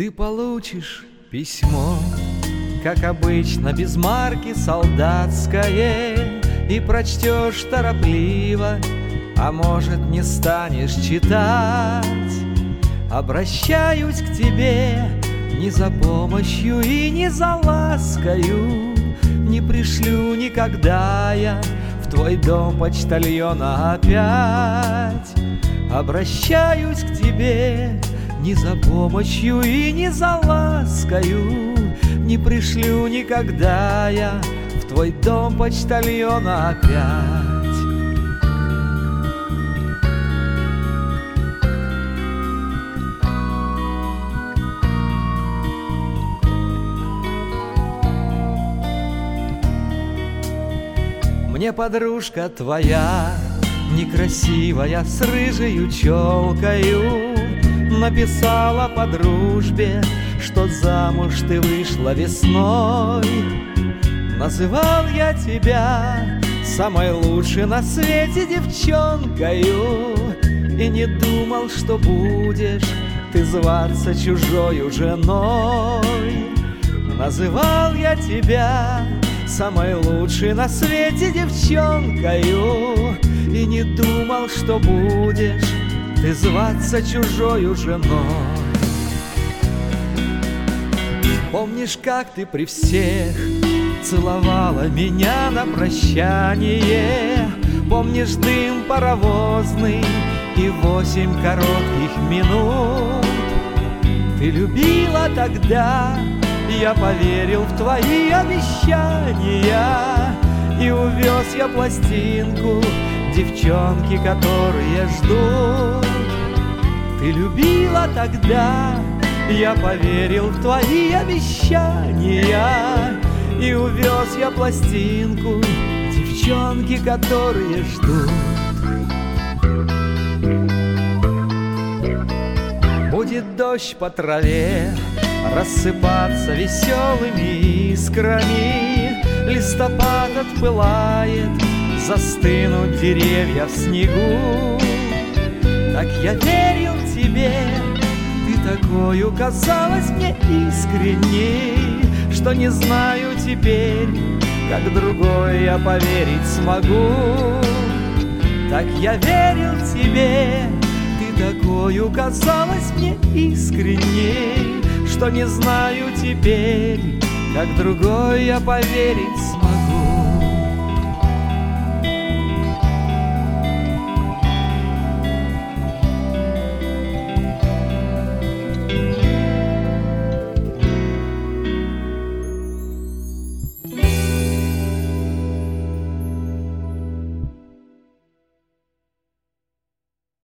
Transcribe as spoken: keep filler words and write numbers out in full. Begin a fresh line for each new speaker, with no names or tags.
Ты получишь письмо, как обычно, без марки солдатское, и прочтешь торопливо, а может, не станешь читать. Обращаюсь к тебе не за помощью и не за ласкою, не пришлю никогда я в твой дом почтальона опять. Обращаюсь к тебе не за помощью и не за ласкою, не пришлю никогда я в твой дом почтальона опять. Мне подружка твоя, некрасивая, с рыжею челкою, написала по дружбе, что замуж ты вышла весной. Называл я тебя самой лучшей на свете девчонкою, и не думал, что будешь ты зваться чужою женой. Называл я тебя самой лучшей на свете девчонкою, и не думал, что будешь ты зваться чужою женой. Помнишь, как ты при всех целовала меня на прощание? Помнишь дым паровозный и восемь коротких минут? Ты любила тогда, я поверил в твои обещания, и увез я пластинку девчонки, которые ждут. Ты любила тогда, я поверил в твои обещания, и увез я пластинку девчонки, которые ждут. Будет дождь по траве рассыпаться веселыми искрами, листопад отпылает, застынут деревья в снегу. Так я верил тебе, ты такою казалась мне искренней, что не знаю теперь, как другой я поверить смогу. Так я верил тебе, ты такою казалась мне искренней, что не знаю теперь, как другой я поверить смогу.